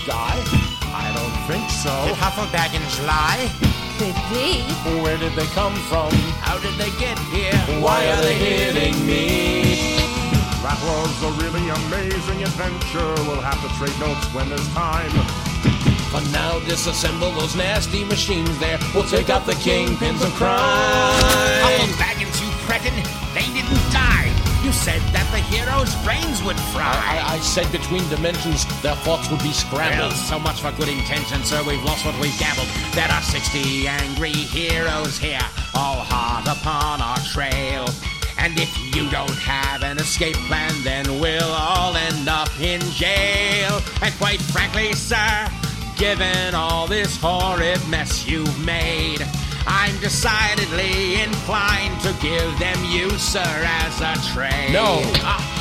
die? I don't think so. Did Hufflebaggins lie? Could be. Where did they come from? How did they get here? Why are they hitting me? That was a really amazing adventure. We'll have to trade notes when there's time. For now, disassemble those nasty machines there. We'll take out the kingpins of crime. Hufflebaggins, you cretin! They didn't die! You said that the heroes' brains would fry! I said between dimensions, their thoughts would be Well, scrambled. so much for good intentions, sir. We've lost what we've gabbled. There are 60 angry heroes here, all hot upon our trail. And if you don't have an escape plan, then we'll all end up in jail. And quite frankly, sir, given all this horrid mess you've made, I'm decidedly inclined to give them you, sir, as a trade. No.